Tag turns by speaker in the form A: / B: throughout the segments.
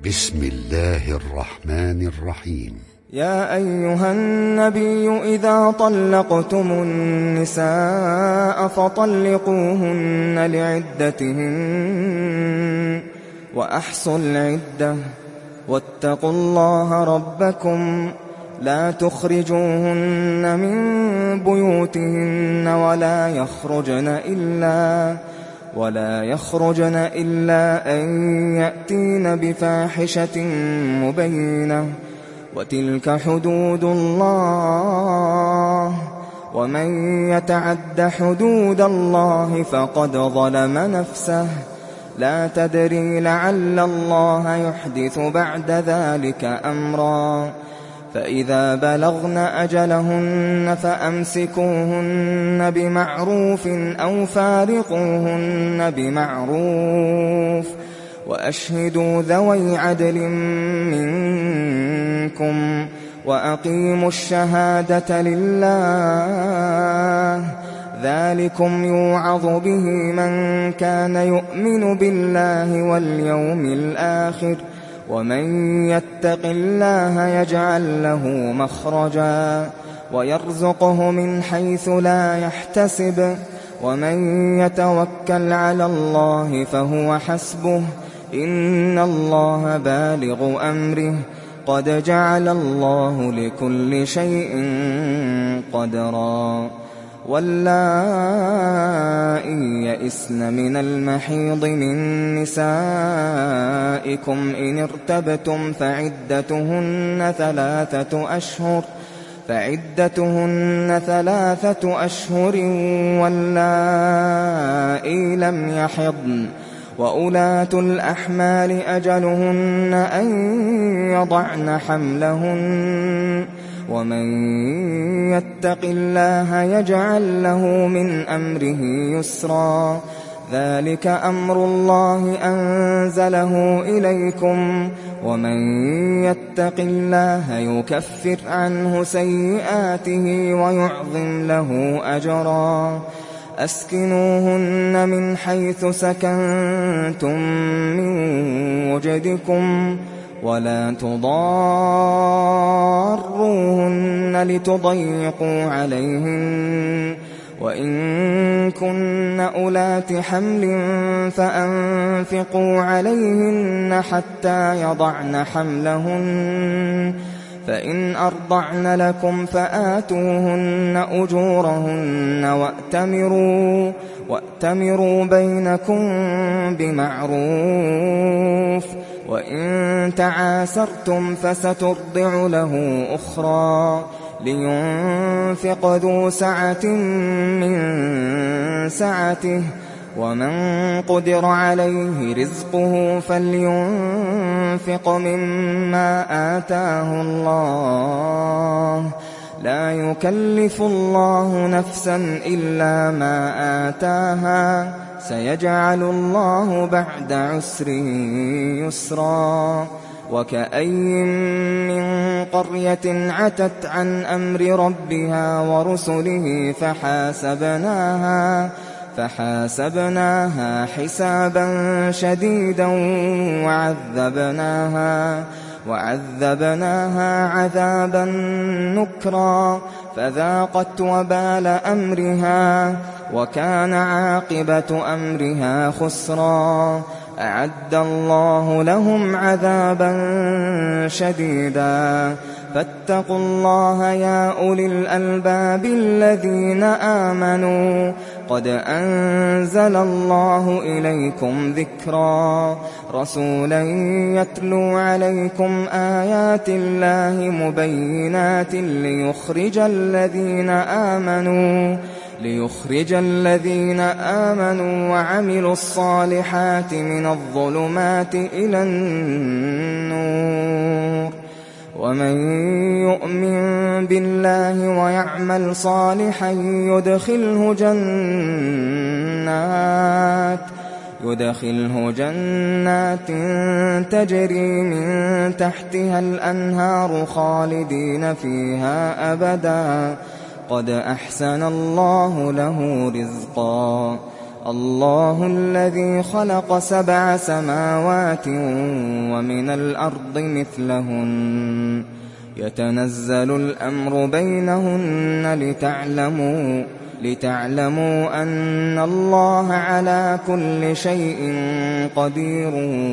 A: بسم الله الرحمن الرحيم.
B: يا أيها النبي إذا طلقتم النساء فطلقوهن لعدتهن وأحصوا العدة واتقوا الله ربكم لا تخرجوهن من بيوتهن ولا يخرجن إلا أن يأتين بفاحشة مبينة وتلك حدود الله ومن يتعد حدود الله فقد ظلم نفسه لا تدري لعل الله يحدث بعد ذلك أمرا فإذا بلغن أجلهن فأمسكوهن بمعروف أو فارقوهن بمعروف وأشهدوا ذوي عدل منكم وأقيموا الشهادة لله ذلكم يوعظ به من كان يؤمن بالله واليوم الآخر ومن يتق الله يجعل له مخرجا ويرزقه من حيث لا يحتسب ومن يتوكل على الله فهو حسبه إن الله بالغ أمره قد جعل الله لكل شيء قدرا واللائي يئسن من المحيض من نسائكم إن ارتبتم فعدتهن 3 أشهر واللائي لم يحضن وأولاة الأحمال أجلهن أن يضعن حملهن ومن يتق الله يجعل له من أمره يسرا ذلك أمر الله أنزله إليكم ومن يتق الله يكفر عنه سيئاته ويعظم له أجرا أسكنوهن من حيث سكنتم من وجدكم ولا تضاروهن لتضيقوا عليهن وإن كن أولات حمل فأنفقوا عليهن حتى يضعن حملهن فإن أرضعن لكم فآتوهن أجورهن وأتمروا بينكم بمعروف وإن تعاسرتم فسترضع له أخرى لينفق ذو سعة من سعته ومن قدر عليه رزقه فلينفق مما آتاه الله لا يكلف الله نفسا إلا ما آتاها سيجعل الله بعد عسر يسرا وكأين من قرية عتت عن أمر ربها ورسله فحاسبناها حسابا شديدا وعذبناها عذابا نكرا فذاقت وبال أمرها وكان عاقبة أمرها خسرا أعد الله لهم عذابا شديدا فاتقوا الله يا أولي الألباب الذين آمنوا قد أنزل الله إليكم ذكرا رسولا يتلو عليكم آيات الله مبينات ليخرج الذين آمنوا وعملوا الصالحات من الظلمات إلى النور ومن يؤمن بالله ويعمل صالحا يدخله جنات تجري من تحتها الأنهار خالدين فيها أبدا قد أحسن الله له رزقا الله الذي خلق 7 سماوات ومن الأرض مثلهن يتنزل الأمر بينهن لتعلموا أن الله على كل شيء قدير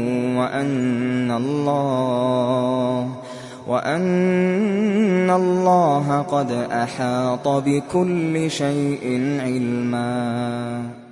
B: وأن الله قد أحاط بكل شيء علما.